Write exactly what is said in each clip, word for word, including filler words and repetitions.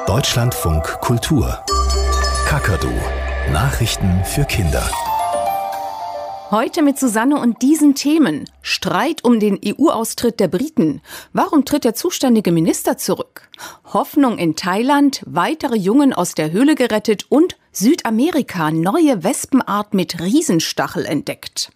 Deutschlandfunk Kultur. Kakadu. Nachrichten für Kinder. Heute mit Susanne und diesen Themen. Streit um den E U-Austritt der Briten. Warum tritt der zuständige Minister zurück? Hoffnung in Thailand, weitere Jungen aus der Höhle gerettet und Südamerika, neue Wespenart mit Riesenstachel entdeckt.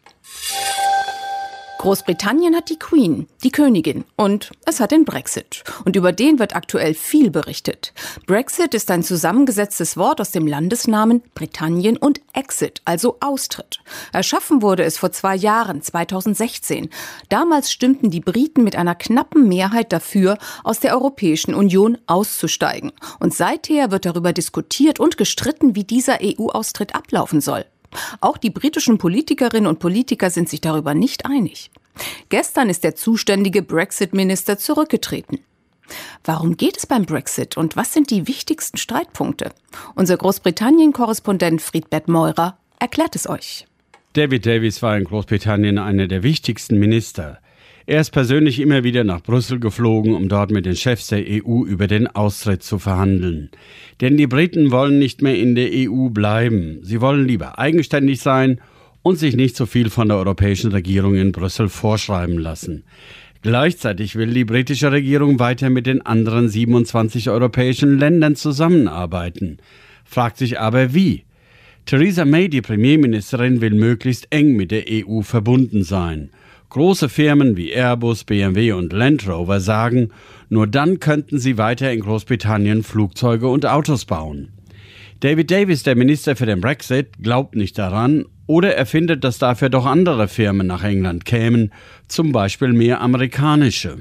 Großbritannien hat die Queen, die Königin, und es hat den Brexit. Und über den wird aktuell viel berichtet. Brexit ist ein zusammengesetztes Wort aus dem Landesnamen Britannien und Exit, also Austritt. Erschaffen wurde es vor zwei Jahren, zweitausendsechzehn. Damals stimmten die Briten mit einer knappen Mehrheit dafür, aus der Europäischen Union auszusteigen. Und seither wird darüber diskutiert und gestritten, wie dieser E U-Austritt ablaufen soll. Auch die britischen Politikerinnen und Politiker sind sich darüber nicht einig. Gestern ist der zuständige Brexit-Minister zurückgetreten. Warum geht es beim Brexit und was sind die wichtigsten Streitpunkte? Unser Großbritannien-Korrespondent Friedbert Meurer erklärt es euch. David Davis war in Großbritannien einer der wichtigsten Minister. Er ist persönlich immer wieder nach Brüssel geflogen, um dort mit den Chefs der E U über den Austritt zu verhandeln. Denn die Briten wollen nicht mehr in der E U bleiben. Sie wollen lieber eigenständig sein und sich nicht so viel von der europäischen Regierung in Brüssel vorschreiben lassen. Gleichzeitig will die britische Regierung weiter mit den anderen siebenundzwanzig europäischen Ländern zusammenarbeiten. Fragt sich aber wie. Theresa May, die Premierministerin, will möglichst eng mit der E U verbunden sein. Große Firmen wie Airbus, B M W und Land Rover sagen, nur dann könnten sie weiter in Großbritannien Flugzeuge und Autos bauen. David Davis, der Minister für den Brexit, glaubt nicht daran oder er findet, dass dafür doch andere Firmen nach England kämen, zum Beispiel mehr amerikanische.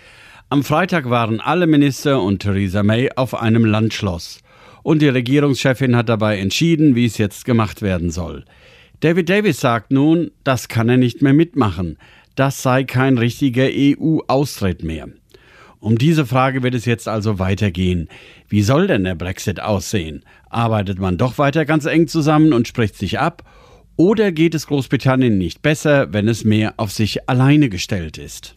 Am Freitag waren alle Minister und Theresa May auf einem Landschloss. Und die Regierungschefin hat dabei entschieden, wie es jetzt gemacht werden soll. David Davis sagt nun, das kann er nicht mehr mitmachen. Das sei kein richtiger E U-Austritt mehr. Um diese Frage wird es jetzt also weitergehen. Wie soll denn der Brexit aussehen? Arbeitet man doch weiter ganz eng zusammen und spricht sich ab? Oder geht es Großbritannien nicht besser, wenn es mehr auf sich alleine gestellt ist?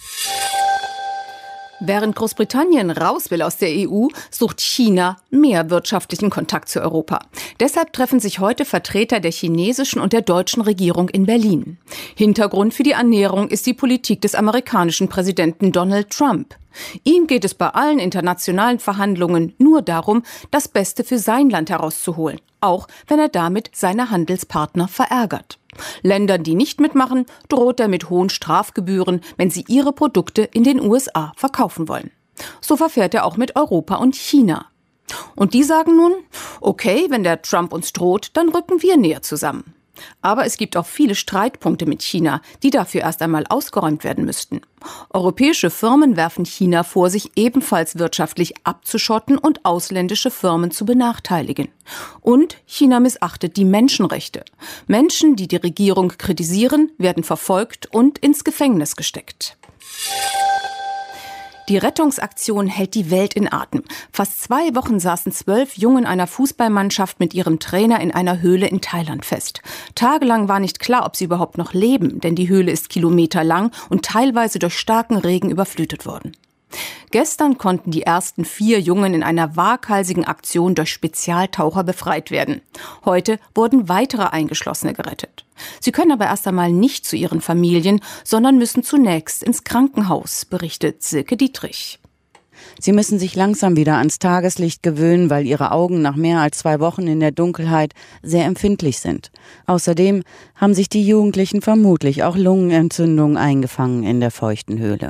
Während Großbritannien raus will aus der E U, sucht China mehr wirtschaftlichen Kontakt zu Europa. Deshalb treffen sich heute Vertreter der chinesischen und der deutschen Regierung in Berlin. Hintergrund für die Annäherung ist die Politik des amerikanischen Präsidenten Donald Trump. Ihm geht es bei allen internationalen Verhandlungen nur darum, das Beste für sein Land herauszuholen, auch wenn er damit seine Handelspartner verärgert. Ländern, die nicht mitmachen, droht er mit hohen Strafgebühren, wenn sie ihre Produkte in den U S A verkaufen wollen. So verfährt er auch mit Europa und China. Und die sagen nun, okay, wenn der Trump uns droht, dann rücken wir näher zusammen. Aber es gibt auch viele Streitpunkte mit China, die dafür erst einmal ausgeräumt werden müssten. Europäische Firmen werfen China vor, sich ebenfalls wirtschaftlich abzuschotten und ausländische Firmen zu benachteiligen. Und China missachtet die Menschenrechte. Menschen, die die Regierung kritisieren, werden verfolgt und ins Gefängnis gesteckt. Die Rettungsaktion hält die Welt in Atem. Fast zwei Wochen saßen zwölf Jungen einer Fußballmannschaft mit ihrem Trainer in einer Höhle in Thailand fest. Tagelang war nicht klar, ob sie überhaupt noch leben, denn die Höhle ist kilometerlang und teilweise durch starken Regen überflutet worden. Gestern konnten die ersten vier Jungen in einer waghalsigen Aktion durch Spezialtaucher befreit werden. Heute wurden weitere Eingeschlossene gerettet. Sie können aber erst einmal nicht zu ihren Familien, sondern müssen zunächst ins Krankenhaus, berichtet Silke Dietrich. Sie müssen sich langsam wieder ans Tageslicht gewöhnen, weil ihre Augen nach mehr als zwei Wochen in der Dunkelheit sehr empfindlich sind. Außerdem haben sich die Jugendlichen vermutlich auch Lungenentzündungen eingefangen in der feuchten Höhle.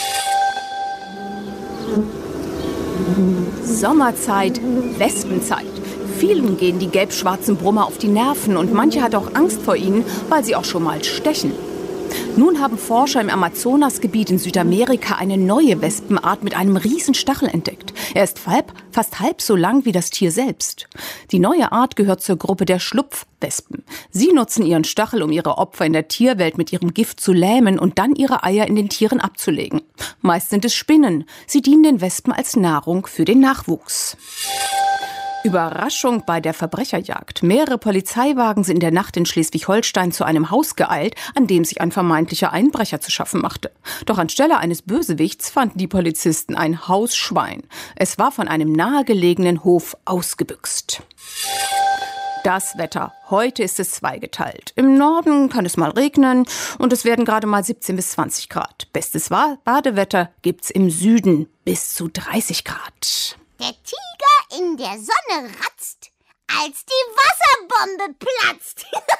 Sommerzeit, Wespenzeit. Vielen gehen die gelb-schwarzen Brummer auf die Nerven und manche hat auch Angst vor ihnen, weil sie auch schon mal stechen. Nun haben Forscher im Amazonasgebiet in Südamerika eine neue Wespenart mit einem riesen Stachel entdeckt. Er ist halb, fast halb so lang wie das Tier selbst. Die neue Art gehört zur Gruppe der Schlupfwespen. Sie nutzen ihren Stachel, um ihre Opfer in der Tierwelt mit ihrem Gift zu lähmen und dann ihre Eier in den Tieren abzulegen. Meist sind es Spinnen. Sie dienen den Wespen als Nahrung für den Nachwuchs. Überraschung bei der Verbrecherjagd. Mehrere Polizeiwagen sind in der Nacht in Schleswig-Holstein zu einem Haus geeilt, an dem sich ein vermeintlicher Einbrecher zu schaffen machte. Doch anstelle eines Bösewichts fanden die Polizisten ein Hausschwein. Es war von einem nahegelegenen Hof ausgebüxt. Das Wetter. Heute ist es zweigeteilt. Im Norden kann es mal regnen und es werden gerade mal siebzehn bis zwanzig Grad. Bestes Badewetter gibt's im Süden bis zu dreißig Grad. Der Tiger in der Sonne ratzt, als die Wasserbombe platzt.